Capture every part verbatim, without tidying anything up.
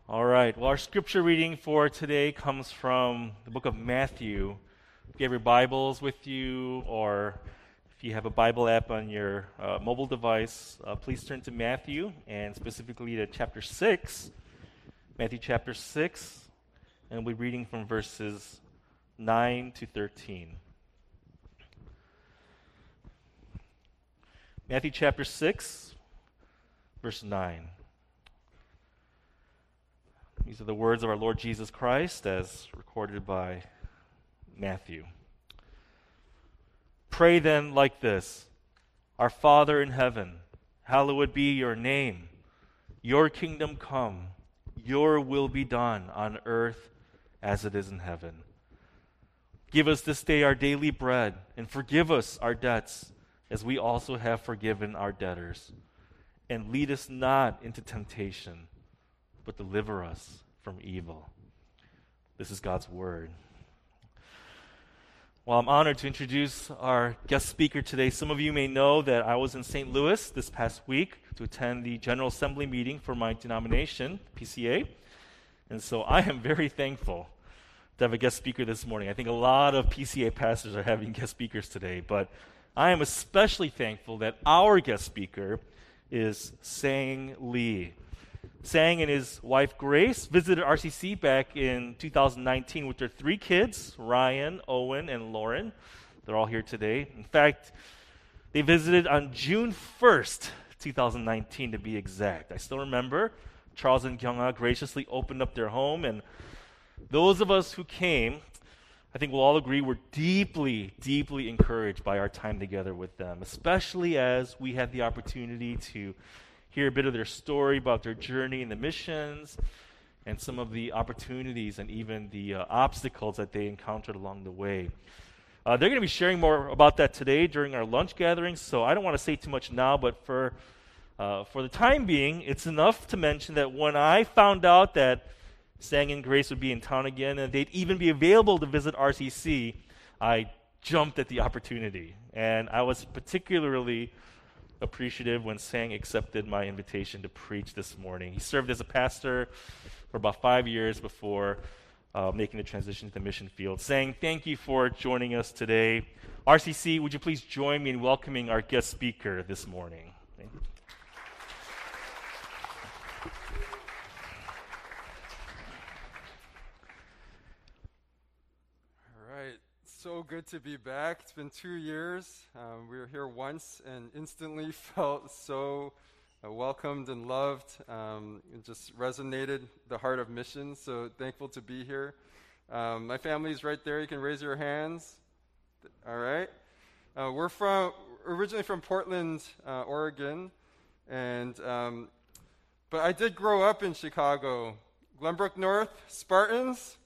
All right. Well, our scripture reading for today comes from the book of Matthew. If you have your Bibles with you, or if you have a Bible app on your uh, mobile device, uh, please turn to Matthew, and specifically to chapter six. Matthew chapter six, and we'll be reading from verses nine to thirteen. Matthew chapter six, verse nine. These are the words of our Lord Jesus Christ as recorded by Matthew. Pray then like this: Our Father in heaven, hallowed be your name. Your kingdom come, your will be done on earth as it is in heaven. Give us this day our daily bread, and forgive us our debts as we also have forgiven our debtors. And lead us not into temptation, but deliver us from evil. This is God's word. Well, I'm honored to introduce our guest speaker today. Some of you may know that I was in Saint Louis this past week to attend the General Assembly meeting for my denomination, P C A. And so I am very thankful to have a guest speaker this morning. I think a lot of P C A pastors are having guest speakers today, but I am especially thankful that our guest speaker is Sang Lee. Sang and his wife Grace visited R C C back in two thousand nineteen with their three kids, Ryan, Owen, and Lauren. They're all here today. In fact, they visited on June first, twenty nineteen to be exact. I still remember Charles and Kyung-ha graciously opened up their home, and those of us who came, I think we'll all agree, were deeply, deeply encouraged by our time together with them, especially as we had the opportunity to hear a bit of their story about their journey in the missions and some of the opportunities and even the uh, obstacles that they encountered along the way. Uh, they're going to be sharing more about that today during our lunch gatherings, so I don't want to say too much now, but for uh, for the time being, it's enough to mention that when I found out that Sang and Grace would be in town again and they'd even be available to visit R C C, I jumped at the opportunity. And I was particularly appreciative when Sang accepted my invitation to preach this morning. He served as a pastor for about five years before uh, making the transition to the mission field. Sang, thank you for joining us today. R C C, would you please join me in welcoming our guest speaker this morning? Thank you. So good to be back. It's been two years. Um, we were here once and instantly felt so uh, welcomed and loved. Um, it just resonated the heart of missions. So thankful to be here. Um, my family's right there. You can raise your hands. All right. Uh, we're from originally from Portland, uh, Oregon, and um, but I did grow up in Chicago. Glenbrook North Spartans.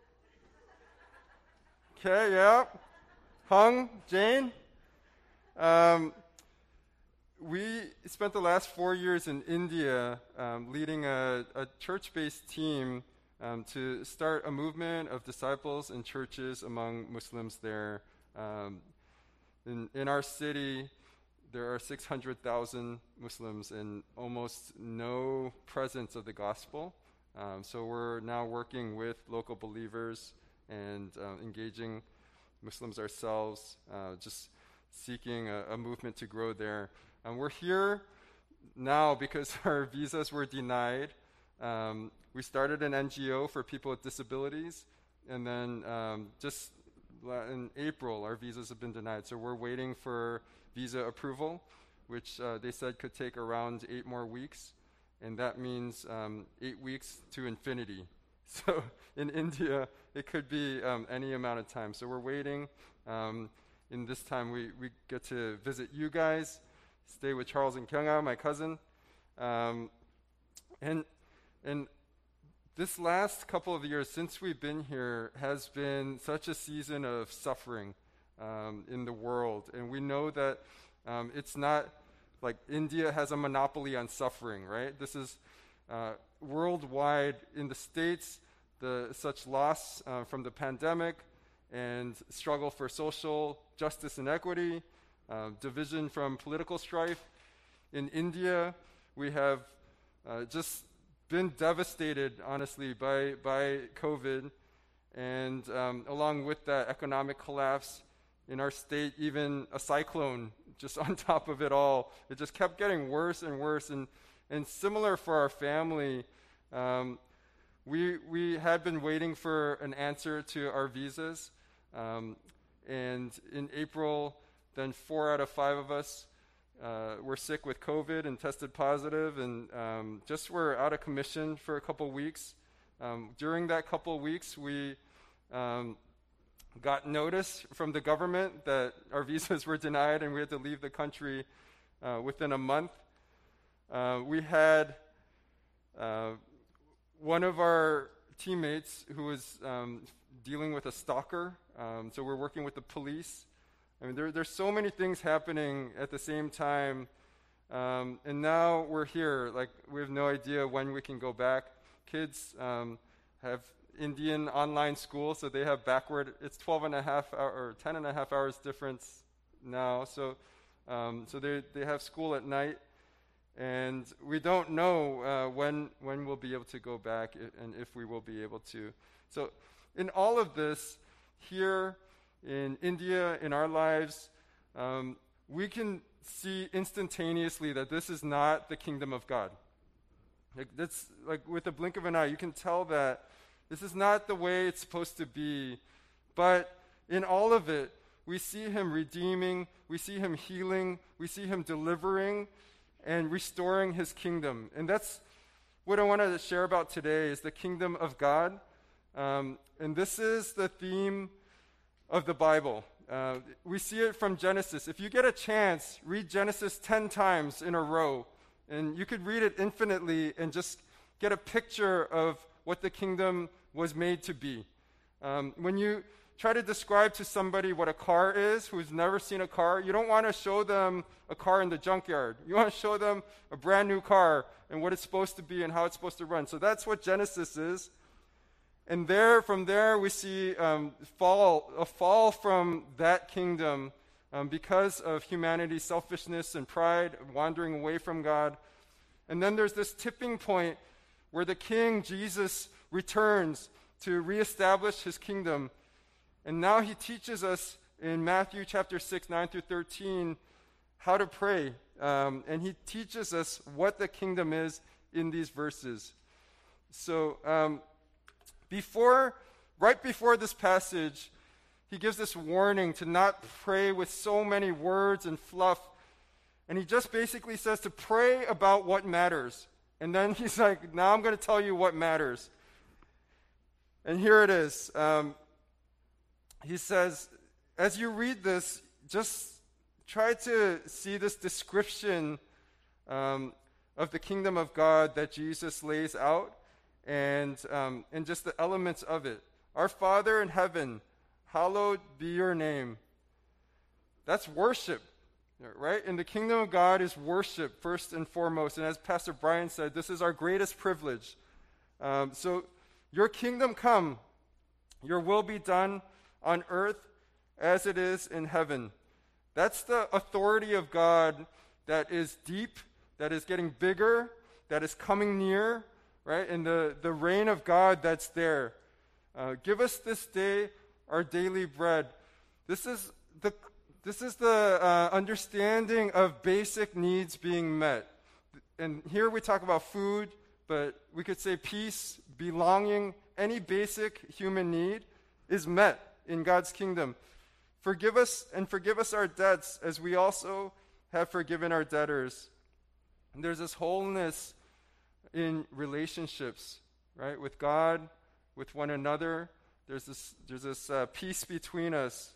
Okay, yeah. Hung, Jane. Um, we spent the last four years in India um, leading a, a church-based team um, to start a movement of disciples and churches among Muslims there. Um, in, in our city, there are six hundred thousand Muslims and almost no presence of the gospel. Um, so we're now working with local believers and uh, engaging Muslims ourselves, uh, just seeking a, a movement to grow there. And we're here now because our visas were denied. Um, we started an N G O for people with disabilities, and then um, just in April, our visas have been denied. So we're waiting for visa approval, which uh, they said could take around eight more weeks, and that means um, eight weeks to infinity. So in India, it could be um, any amount of time. So we're waiting. Um, in this time, we, we get to visit you guys, stay with Charles and Kyung-ha, my cousin. Um, and and this last couple of years since we've been here has been such a season of suffering um, in the world. And we know that um, it's not like India has a monopoly on suffering, right? This is uh, worldwide. In the States, the such loss uh, from the pandemic and struggle for social justice and equity, uh, division from political strife. In India, we have uh, just been devastated, honestly, by, by COVID. And um, along with that economic collapse in our state, even a cyclone just on top of it all. It just kept getting worse and worse. And, and similar for our family, um, we, we had been waiting for an answer to our visas. Um, and in April, then four out of five of us uh, were sick with COVID and tested positive, and um, just were out of commission for a couple weeks. Um, during that couple weeks, we um, got notice from the government that our visas were denied and we had to leave the country uh, within a month. Uh, we had uh, one of our teammates who was um, dealing with a stalker, um, so we're working with the police. I mean, there, there's so many things happening at the same time, um, and now we're here. Like, we have no idea when we can go back. Kids um, have Indian online school, so they have backward, it's twelve and a half hour, or ten and a half hours difference now, so um, so they they have school at night, and we don't know uh, when when we'll be able to go back, I- and if we will be able to. So in all of this, here in India, in our lives, um, we can see instantaneously that this is not the kingdom of God. Like, that's like with a blink of an eye, you can tell that this is not the way it's supposed to be. But in all of it, we see him redeeming, we see him healing, we see him delivering and restoring his kingdom. And that's what I wanted to share about today, is the kingdom of God. Um, and this is the theme of the Bible. Uh, we see it from Genesis. If you get a chance, read Genesis ten times in a row. And you could read it infinitely and just get a picture of what the kingdom was made to be. Um, when you try to describe to somebody what a car is, who's never seen a car, you don't want to show them a car in the junkyard. You want to show them a brand new car and what it's supposed to be and how it's supposed to run. So that's what Genesis is. And there, from there, we see um, fall, a fall from that kingdom um, because of humanity's selfishness and pride, wandering away from God. And then there's this tipping point where the King, Jesus, returns to reestablish his kingdom. And now he teaches us in Matthew chapter six, nine through thirteen, how to pray. Um, and he teaches us what the kingdom is in these verses. So, um, Before, right before this passage, he gives this warning to not pray with so many words and fluff. And he just basically says to pray about what matters. And then he's like, now I'm going to tell you what matters. And here it is. Um, he says, as you read this, just try to see this description um, of the kingdom of God that Jesus lays out. And um, and just the elements of it. Our Father in heaven, hallowed be your name. That's worship, right? And the kingdom of God is worship first and foremost. And as Pastor Brian said, this is our greatest privilege. Um, so your kingdom come, your will be done on earth as it is in heaven. That's the authority of God that is deep, that is getting bigger, that is coming near, right? And the, the reign of God that's there. Uh, give us this day our daily bread. This is the this is the uh, understanding of basic needs being met. And here we talk about food, but we could say peace, belonging, any basic human need is met in God's kingdom. Forgive us and forgive us our debts as we also have forgiven our debtors. And there's this wholeness in relationships, right? With God, with one another. There's this, there's this uh, peace between us.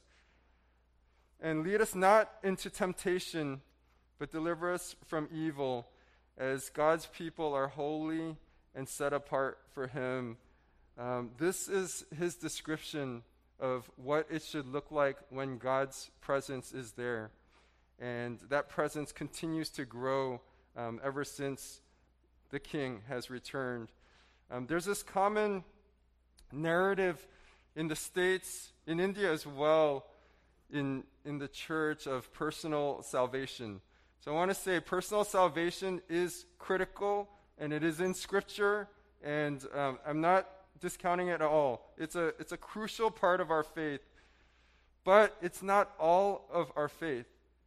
And lead us not into temptation, but deliver us from evil, as God's people are holy and set apart for him. Um, this is his description of what it should look like when God's presence is there. And that presence continues to grow um, ever since the King has returned. Um, there's this common narrative in the States, in India as well, in, in the church, of personal salvation. So I want to say personal salvation is critical and it is in Scripture, and um, I'm not discounting it at all. It's a, it's a crucial part of our faith, but it's not all of our faith.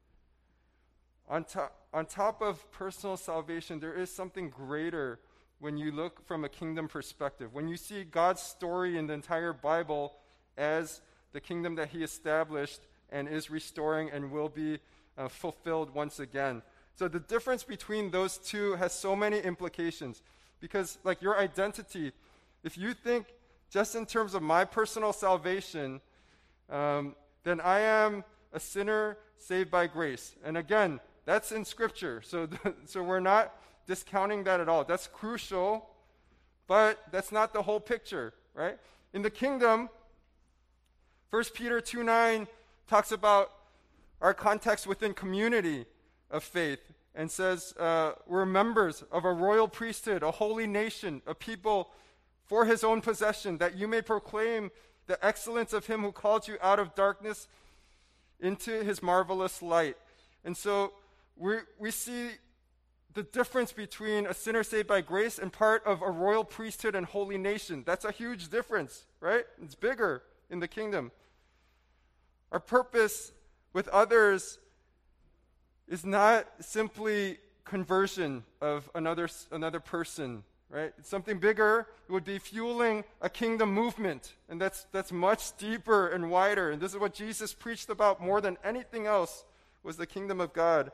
On top, on top of personal salvation, there is something greater when you look from a kingdom perspective. When you see God's story in the entire Bible as the kingdom that he established and is restoring and will be uh, fulfilled once again. So the difference between those two has so many implications, because like your identity, if you think just in terms of my personal salvation, um, then I am a sinner saved by grace. And again, that's in Scripture. So, th- so we're not discounting that at all. That's crucial, but that's not the whole picture, right? In the kingdom, First Peter two nine talks about our context within community of faith and says uh, we're members of a royal priesthood, a holy nation, a people for his own possession, that you may proclaim the excellence of him who called you out of darkness into his marvelous light. And so we we see the difference between a sinner saved by grace and part of a royal priesthood and holy nation. That's a huge difference, right? It's bigger in the kingdom. Our purpose with others is not simply conversion of another another person, right? It's something bigger. It would be fueling a kingdom movement, and that's that's much deeper and wider. And this is what Jesus preached about more than anything else, was the kingdom of God.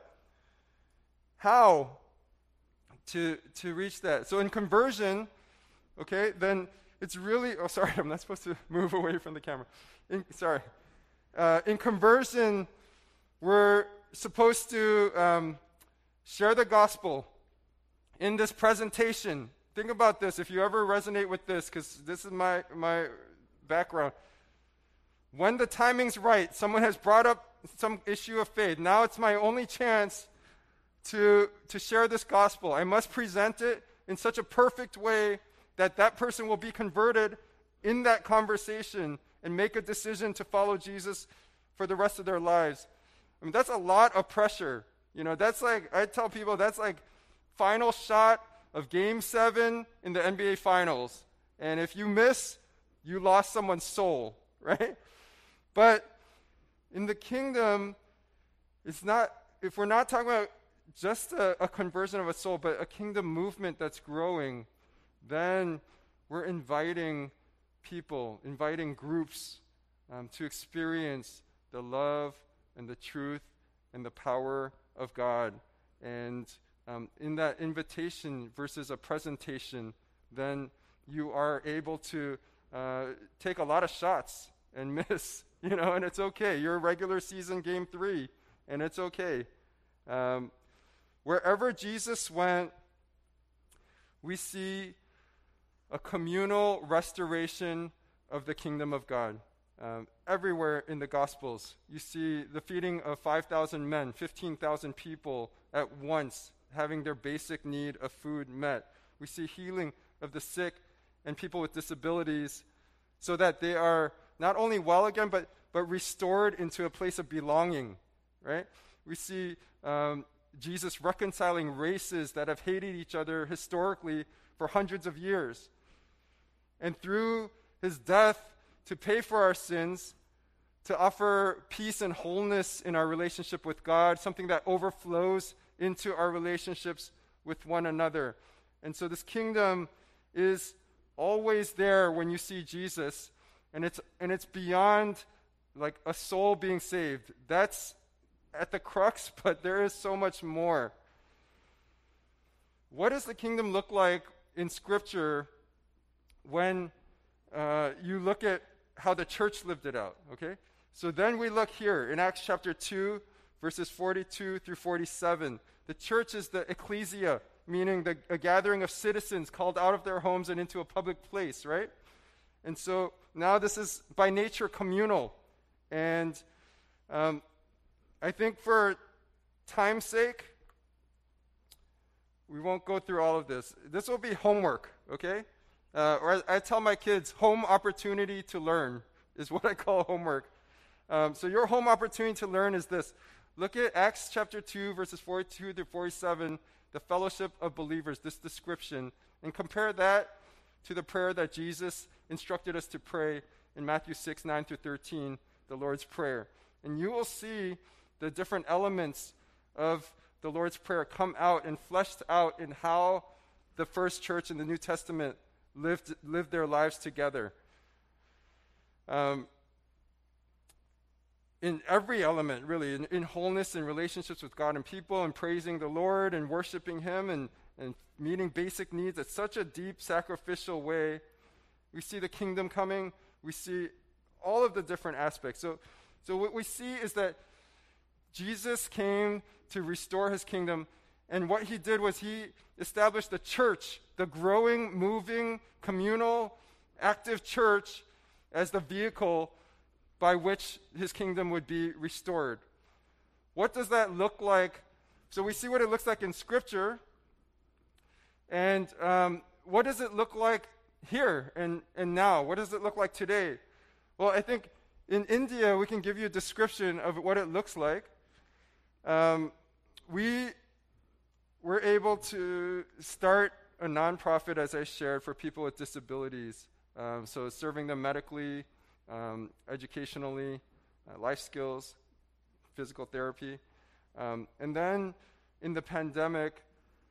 How to to reach that? So in conversion, okay, then it's really, oh sorry, I'm not supposed to move away from the camera. In, sorry. Uh, in conversion, we're supposed to um, share the gospel in this presentation. Think about this, if you ever resonate with this, because this is my, my background. When the timing's right, someone has brought up some issue of faith. Now it's my only chance to, to share this gospel. I must present it in such a perfect way that that person will be converted in that conversation and make a decision to follow Jesus for the rest of their lives. I mean, that's a lot of pressure. You know, that's like, I tell people, that's like final shot of game seven in the N B A finals. And if you miss, you lost someone's soul, right? But in the kingdom, it's not, if we're not talking about just a, a conversion of a soul, but a kingdom movement that's growing, then we're inviting people, inviting groups um, to experience the love and the truth and the power of God. And um, in that invitation versus a presentation, then you are able to uh, take a lot of shots and miss, you know, and it's okay. You're a regular season game three, and it's okay. Um, wherever Jesus went, we see a communal restoration of the kingdom of God. Um, everywhere in the Gospels, you see the feeding of five thousand men, fifteen thousand people at once, having their basic need of food met. We see healing of the sick and people with disabilities so that they are not only well again, but, but restored into a place of belonging, right? We see um, Jesus reconciling races that have hated each other historically for hundreds of years. And through his death to pay for our sins, to offer peace and wholeness in our relationship with God, something that overflows into our relationships with one another. And so this kingdom is always there when you see Jesus, and it's and it's beyond like a soul being saved. That's at the crux, but there is so much more. What does the kingdom look like in Scripture when uh, you look at how the church lived it out, okay? So then we look here in Acts chapter two, verses forty-two through forty-seven. The church is the ecclesia, meaning the, a gathering of citizens called out of their homes and into a public place, right? And so now this is by nature communal. And um, I think for time's sake, we won't go through all of this. This will be homework, okay? Uh, or I, I tell my kids, home opportunity to learn is what I call homework. Um, so your home opportunity to learn is this. Look at Acts chapter two, verses forty-two through forty-seven. the fellowship of believers, this description, and compare that to the prayer that Jesus instructed us to pray in Matthew six, nine through thirteen, the Lord's Prayer. And you will see the different elements of the Lord's Prayer come out and fleshed out in how the first church in the New Testament lived, lived their lives together. Um, in every element, really, in, in wholeness and relationships with God and people, and praising the Lord and worshiping Him and, and meeting basic needs at such a deep, sacrificial way. We see the kingdom coming. We see all of the different aspects. So, so what we see is that Jesus came to restore His kingdom, and what He did was He established the church, the growing, moving, communal, active church, as the vehicle by which His kingdom would be restored. What does that look like? So we see what it looks like in Scripture, and um, what does it look like here and, and now? What does it look like today? Well, I think in India, we can give you a description of what it looks like. Um, we were able to start a nonprofit, as I shared, for people with disabilities. Um, so serving them medically, um, educationally, uh, life skills, physical therapy. Um, and then in the pandemic,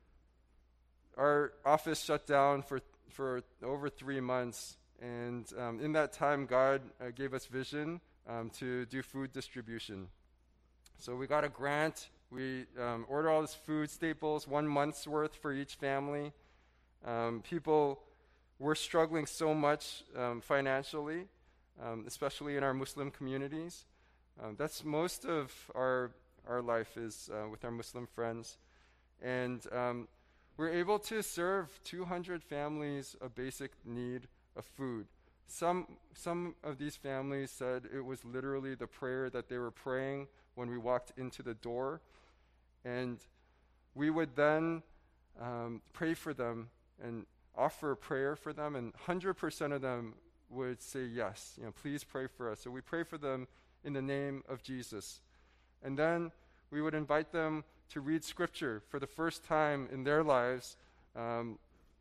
our office shut down for, for over three months. And um, in that time, God uh, gave us vision um, to do food distribution. So we got a grant. We um, ordered all this food staples, one month's worth for each family. Um, people were struggling so much um, financially, um, especially in our Muslim communities. Um, that's most of our our life is uh, with our Muslim friends. And um, we're able to serve two hundred families a basic need of food. Some some of these families said it was literally the prayer that they were praying when we walked into the door. And we would then um, pray for them and offer a prayer for them, and one hundred percent of them would say yes, you know, please pray for us. So we pray for them in the name of Jesus. And then we would invite them to read Scripture for the first time in their lives. Um,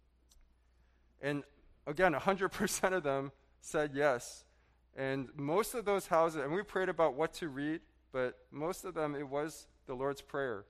and again, one hundred percent of them said yes. And most of those houses, and we prayed about what to read, but most of them, it was the Lord's Prayer.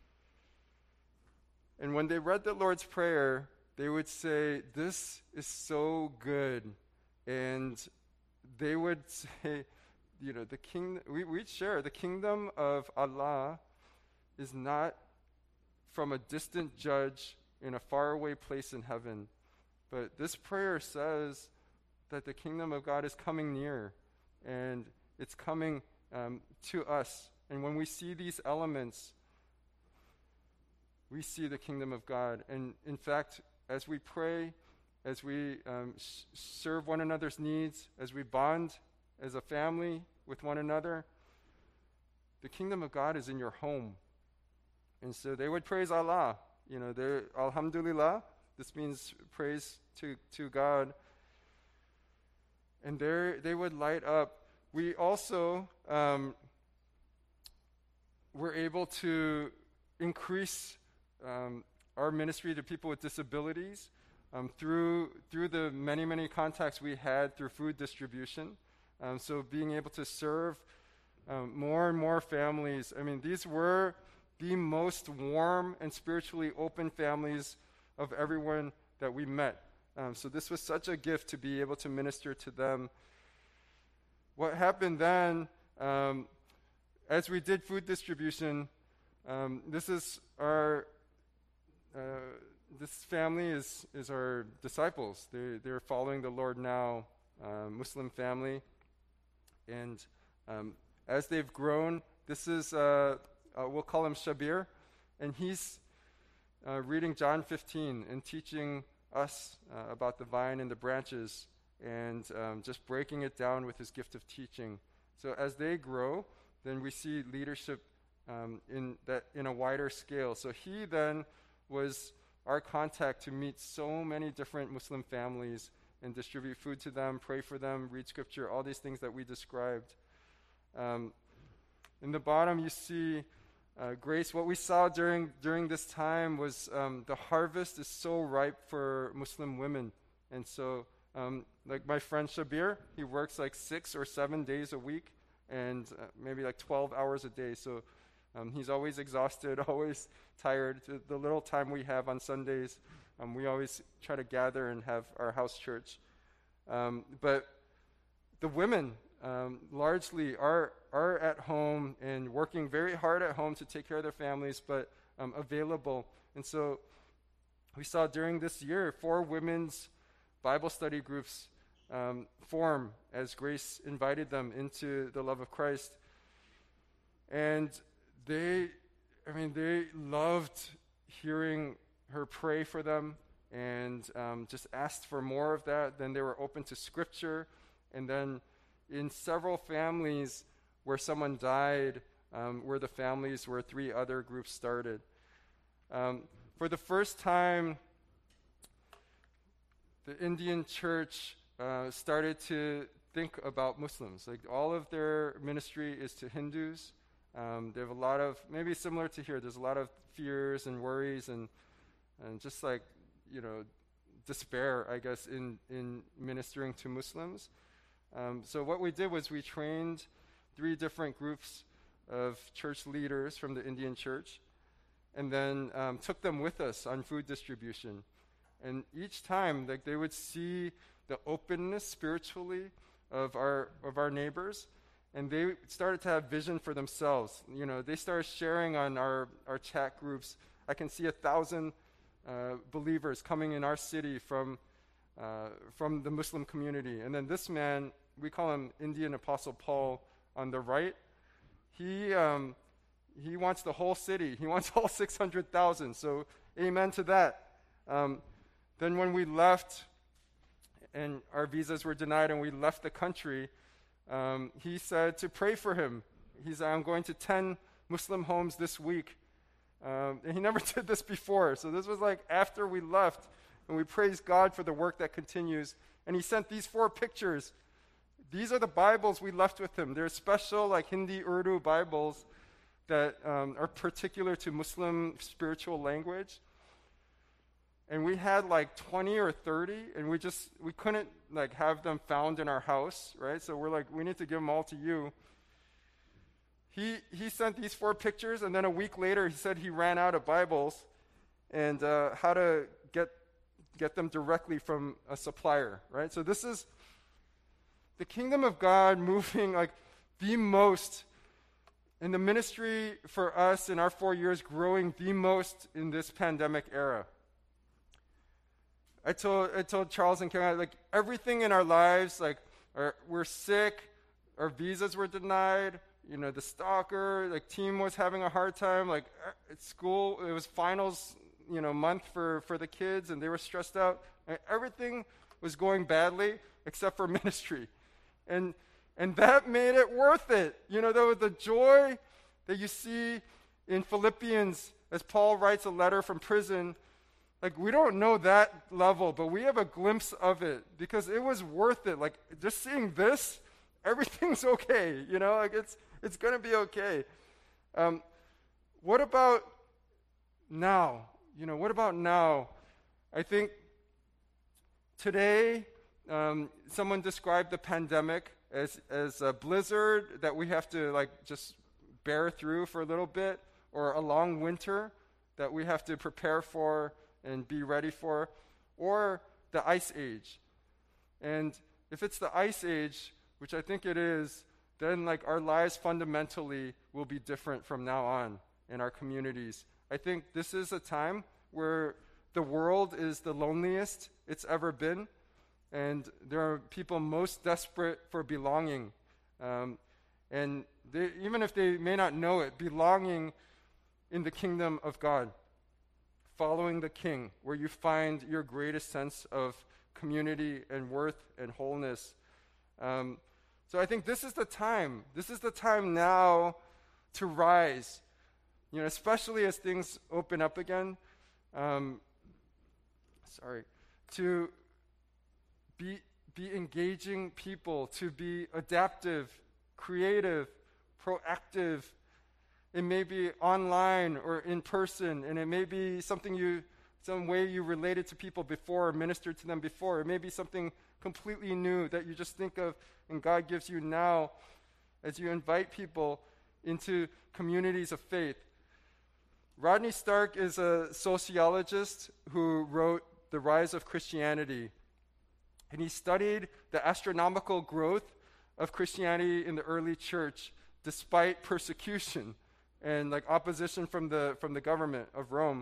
And when they read the Lord's Prayer, they would say, this is so good. And they would say, you know, the king, we, we'd share, the kingdom of Allah is not from a distant judge in a faraway place in heaven. But this prayer says that the kingdom of God is coming near, and it's coming um, to us. And when we see these elements, we see the kingdom of God. And in fact, as we pray, as we um, sh- serve one another's needs, as we bond as a family with one another, the kingdom of God is in your home. And so they would praise Allah. You know, they're Alhamdulillah. This means praise to, to God. And there they would light up. We also um, were able to increase um, our ministry to people with disabilities um, through through the many, many contacts we had through food distribution. Um, so being able to serve um, more and more families. I mean, these were the most warm and spiritually open families of everyone that we met. Um, so this was such a gift to be able to minister to them. What happened then, um, as we did food distribution, um, this is our, uh, this family is, is our disciples. They, they're following the Lord now, uh, Muslim family. And um, as they've grown, this is, uh, uh, we'll call him Shabir, and he's uh, reading John fifteen and teaching us uh, about the vine and the branches, and um, just breaking it down with his gift of teaching. So as they grow, then we see leadership um, in that in a wider scale. So he then was our contact to meet so many different Muslim families and distribute food to them, pray for them, read Scripture, all these things that we described. Um, in the bottom, you see uh, Grace, what we saw during during this time was um, the harvest is so ripe for Muslim women. And so, um, like my friend Shabir, he works like six or seven days a week and uh, maybe like twelve hours a day. So um, he's always exhausted, always tired. The, the little time we have on Sundays, um, we always try to gather and have our house church. Um, but the women um, largely are are at home and working very hard at home to take care of their families, but um, available. And so we saw during this year four women's Bible study groups um, form as Grace invited them into the love of Christ. And they, I mean, they loved hearing her pray for them and um, just asked for more of that. Then they were open to Scripture. And then in several families where someone died, um, were the families where three other groups started. Um, for the first time, the Indian church uh, started to think about Muslims. Like all of their ministry is to Hindus. Um, they have a lot of, maybe similar to here, there's a lot of fears and worries and and just like, you know, despair, I guess, in, in ministering to Muslims. Um, so what we did was we trained three different groups of church leaders from the Indian church and then um, took them with us on food distribution. And each time, like, they would see the openness spiritually of our of our neighbors, and they started to have vision for themselves. You know, they started sharing on our, our chat groups. I can see a thousand uh, believers coming in our city from uh, from the Muslim community. And then this man, we call him Indian Apostle Paul on the right. He um, he wants the whole city. He wants all six hundred thousand. So amen to that. Um, then when we left and our visas were denied and we left the country, um, he said to pray for him. He said, I'm going to ten Muslim homes this week. Um, and he never did this before. So this was like after we left, and we praised God for the work that continues. And he sent these four pictures. These are the Bibles we left with him. They're special, like Hindi, Urdu Bibles that um, are particular to Muslim spiritual language. And we had like twenty or thirty, and we just, we couldn't like have them found in our house, right? So we're like, we need to give them all to you. He he sent these four pictures, and then a week later, he said he ran out of Bibles and uh, how to get get them directly from a supplier, right? So this is the kingdom of God moving like the most in the ministry for us in our four years, growing the most in this pandemic era. I told I told Charles and Karen, like everything in our lives, like our, we're sick, our visas were denied, you know, the stalker, like team was having a hard time, like at school, it was finals, you know, month for, for the kids, and they were stressed out. And everything was going badly except for ministry. And and that made it worth it. You know, the, the joy that you see in Philippians as Paul writes a letter from prison. Like, we don't know that level, but we have a glimpse of it because it was worth it. Like, just seeing this, everything's okay. You know, like, it's it's going to be okay. Um, what about now? You know, what about now? I think today, um, someone described the pandemic as, as a blizzard that we have to, like, just bear through for a little bit, or a long winter that we have to prepare for and be ready for, or the ice age. And if it's the ice age, which I think it is, then like our lives fundamentally will be different from now on in our communities. I think this is a time where the world is the loneliest it's ever been, and there are people most desperate for belonging. Um, and they, even if they may not know it, belonging in the kingdom of God. Following the King, where you find your greatest sense of community and worth and wholeness. Um, so I think this is the time. This is the time now to rise, you know, especially as things open up again. Um, sorry, to be be engaging people, to be adaptive, creative, proactive, It may be online or in person, and it may be something you, some way you related to people before or ministered to them before. It may be something completely new that you just think of and God gives you now as you invite people into communities of faith. Rodney Stark is a sociologist who wrote The Rise of Christianity. And he studied the astronomical growth of Christianity in the early church despite persecution and like opposition from the from the government of Rome.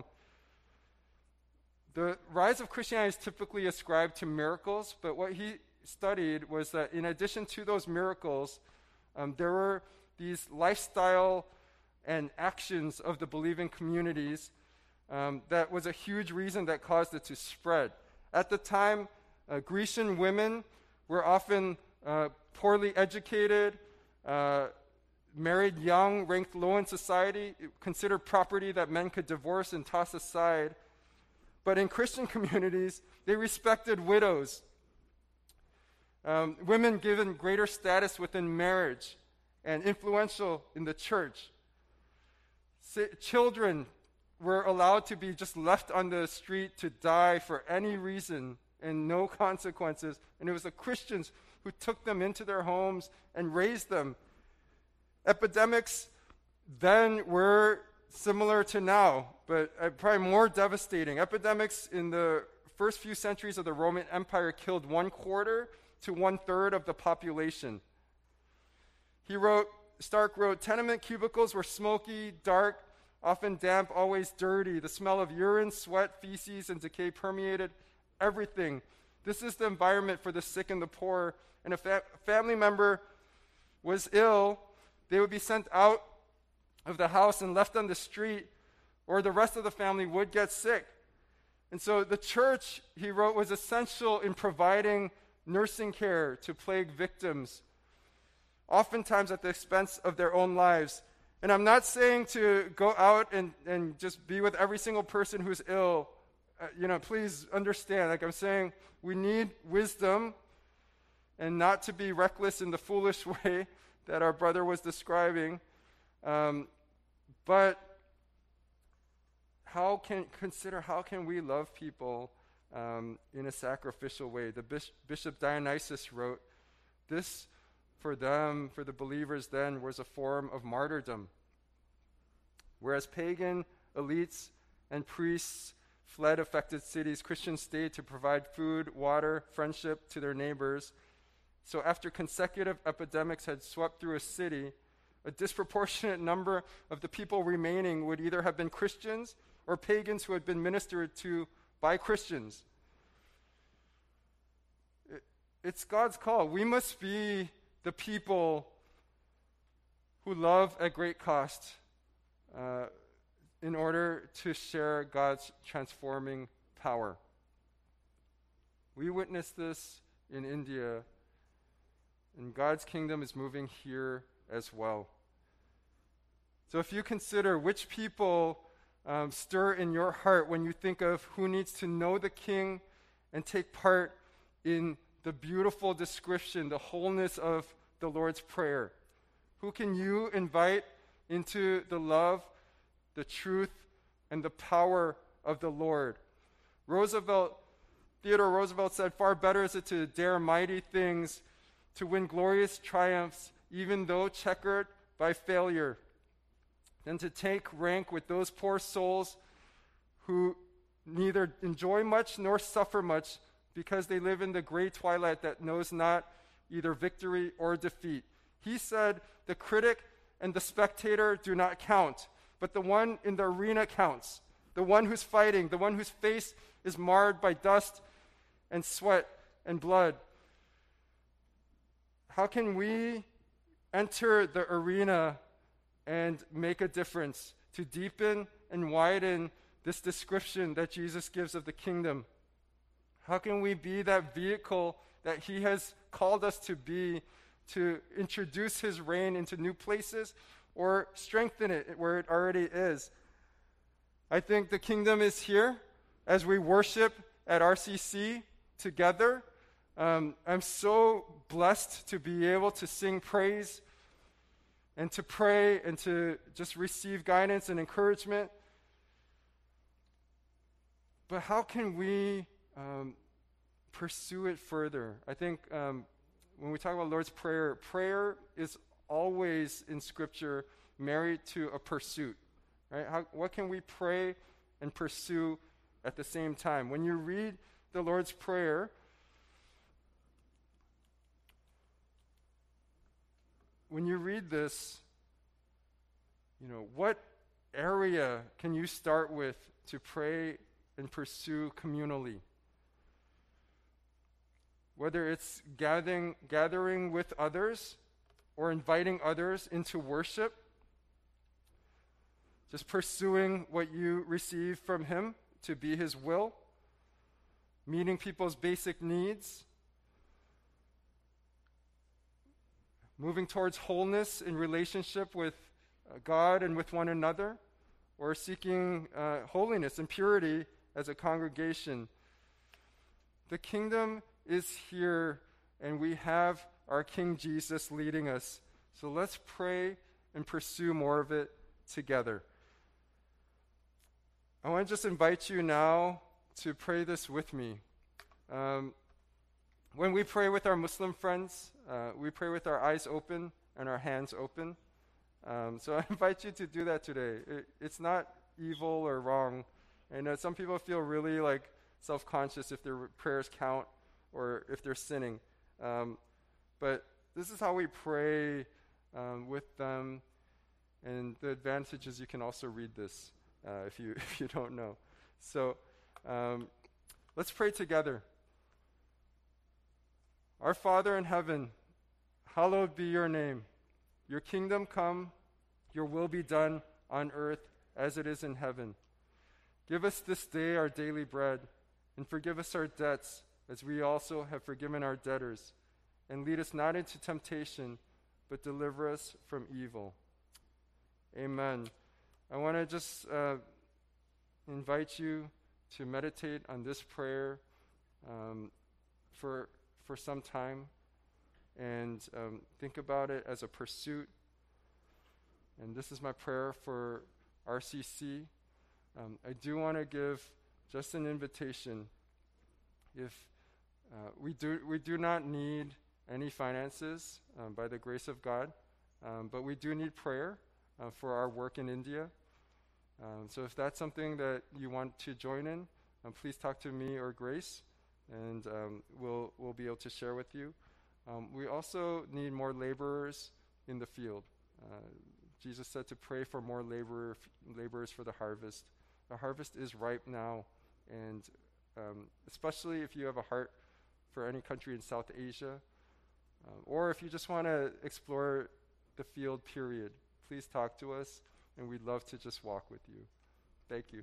The rise of Christianity is typically ascribed to miracles, but what he studied was that in addition to those miracles, um, there were these lifestyle and actions of the believing communities um, that was a huge reason that caused it to spread. At the time, uh, Grecian women were often uh, poorly educated, uh, married young, ranked low in society, considered property that men could divorce and toss aside. But in Christian communities, they respected widows. Um, women given greater status within marriage and influential in the church. Si- children were allowed to be just left on the street to die for any reason and no consequences. And it was the Christians who took them into their homes and raised them. Epidemics then were similar to now, but uh, probably more devastating. Epidemics in the first few centuries of the Roman Empire killed one quarter to one third of the population. He wrote, Stark wrote, tenement cubicles were smoky, dark, often damp, always dirty. The smell of urine, sweat, feces, and decay permeated everything. This is the environment for the sick and the poor. And if a family member was ill, they would be sent out of the house and left on the street, or the rest of the family would get sick. And so the church, he wrote, was essential in providing nursing care to plague victims, oftentimes at the expense of their own lives. And I'm not saying to go out and, and just be with every single person who's ill. Uh, you know, please understand, like I'm saying, we need wisdom and not to be reckless in the foolish way that our brother was describing. Um, but how can, consider how can we love people um, in a sacrificial way? The Bishop, Bishop Dionysius wrote, this for them, for the believers then, was a form of martyrdom. Whereas pagan elites and priests fled affected cities, Christians stayed to provide food, water, friendship to their neighbors. So after consecutive epidemics had swept through a city, a disproportionate number of the people remaining would either have been Christians or pagans who had been ministered to by Christians. It, it's God's call. We must be the people who love at great cost uh, in order to share God's transforming power. We witnessed this in India, and God's kingdom is moving here as well. So if you consider which people um, stir in your heart when you think of who needs to know the King and take part in the beautiful description, the wholeness of the Lord's Prayer, who can you invite into the love, the truth, and the power of the Lord? Roosevelt, Theodore Roosevelt said, far better is it to dare mighty things, to win glorious triumphs, even though checkered by failure, than to take rank with those poor souls who neither enjoy much nor suffer much because they live in the gray twilight that knows not either victory or defeat. He said, the critic and the spectator do not count, but the one in the arena counts, the one who's fighting, the one whose face is marred by dust and sweat and blood. How can we enter the arena and make a difference to deepen and widen this description that Jesus gives of the kingdom? How can we be that vehicle that he has called us to be, to introduce his reign into new places or strengthen it where it already is? I think the kingdom is here as we worship at R C C together. Um, I'm so blessed to be able to sing praise and to pray and to just receive guidance and encouragement. But how can we um, pursue it further? I think um, when we talk about Lord's Prayer, prayer is always in Scripture married to a pursuit, right? How, what can we pray and pursue at the same time? When you read the Lord's Prayer, when you read this, you know, what area can you start with to pray and pursue communally? Whether it's gathering, gathering with others or inviting others into worship, just pursuing what you receive from Him to be His will, meeting people's basic needs, moving towards wholeness in relationship with uh, God and with one another, or seeking uh, holiness and purity as a congregation. The kingdom is here, and we have our King Jesus leading us. So let's pray and pursue more of it together. I want to just invite you now to pray this with me. Um, when we pray with our Muslim friends, uh, we pray with our eyes open and our hands open. Um, so I invite you to do that today. It, it's not evil or wrong. I know some people feel really like self-conscious if their prayers count or if they're sinning. Um, but this is how we pray um, with them. And the advantage is you can also read this uh, if you if you don't know. So um, let's pray together. Our Father in heaven, hallowed be your name. Your kingdom come, your will be done on earth as it is in heaven. Give us this day our daily bread, and forgive us our debts as we also have forgiven our debtors. And lead us not into temptation, but deliver us from evil. Amen. I want to just uh, invite you to meditate on this prayer um, for, for some time, and um, think about it as a pursuit. And this is my prayer for R C C. Um, I do want to give just an invitation. If uh, we do, we do not need any finances um, by the grace of God, um, but we do need prayer uh, for our work in India. Um, so if that's something that you want to join in, um, please talk to me or Grace, and um, we'll we'll be able to share with you. Um, we also need more laborers in the field. Uh, Jesus said to pray for more laborer, f- laborers for the harvest. The harvest is ripe now, and um, especially if you have a heart for any country in South Asia, um, or if you just want to explore the field, period, please talk to us, and we'd love to just walk with you. Thank you.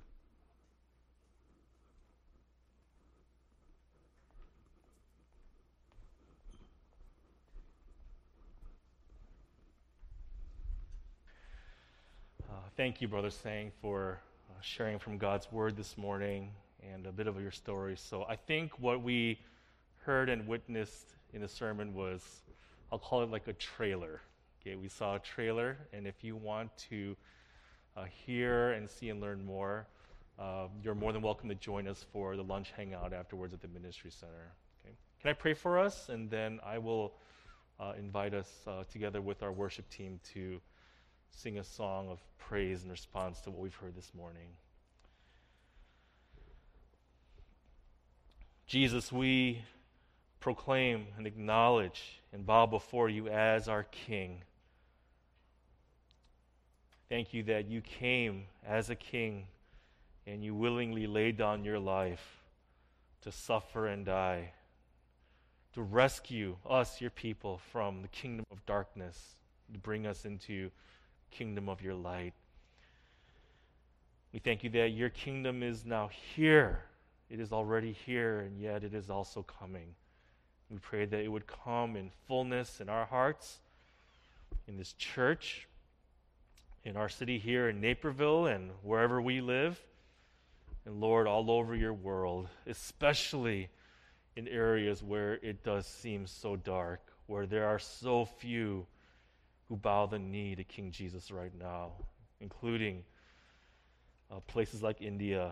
Uh, thank you, Brother Sang, for uh, sharing from God's Word this morning and a bit of your story. So I think what we heard and witnessed in the sermon was, I'll call it like a trailer. Okay, we saw a trailer, and if you want to uh, hear and see and learn more, uh, you're more than welcome to join us for the lunch hangout afterwards at the Ministry Center. Okay, can I pray for us, and then I will uh, invite us uh, together with our worship team to sing a song of praise in response to what we've heard this morning. Jesus, we proclaim and acknowledge and bow before you as our King. Thank you that you came as a king and you willingly laid down your life to suffer and die, to rescue us, your people, from the kingdom of darkness, to bring us into kingdom of your light. We thank you that your kingdom is now here. It is already here, and yet it is also coming. We pray that it would come in fullness in our hearts, in this church, in our city here in Naperville, and wherever we live, and Lord, all over your world, especially in areas where it does seem so dark, where there are so few who bow the knee to King Jesus right now, including uh, places like India.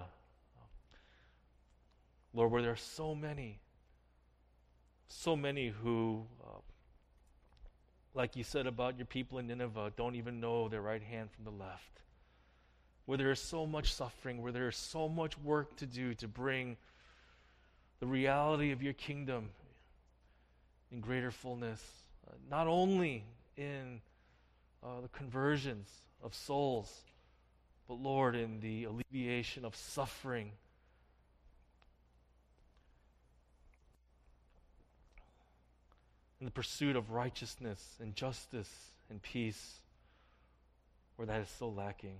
Lord, where there are so many, so many who, uh, like you said about your people in Nineveh, don't even know their right hand from the left. Where there is so much suffering, where there is so much work to do to bring the reality of your kingdom in greater fullness, uh, not only in uh, the conversions of souls, but Lord, in the alleviation of suffering. In the pursuit of righteousness and justice and peace, where that is so lacking.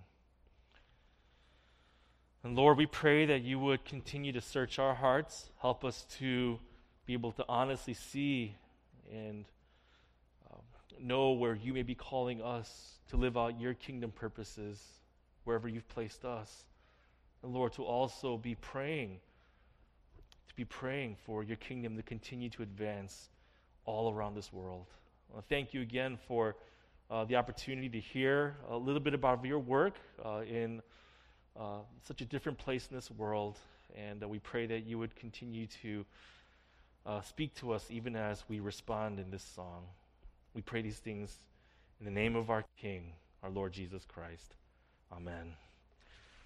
And Lord, we pray that you would continue to search our hearts, help us to be able to honestly see and uh, know where you may be calling us to live out your kingdom purposes wherever you've placed us. And Lord, to also be praying, to be praying for your kingdom to continue to advance all around this world. Uh, thank you again for uh, the opportunity to hear a little bit about your work uh, in Uh, such a different place in this world, and uh, we pray that you would continue to uh, speak to us even as we respond in this song. We pray these things in the name of our King, our Lord Jesus Christ. Amen.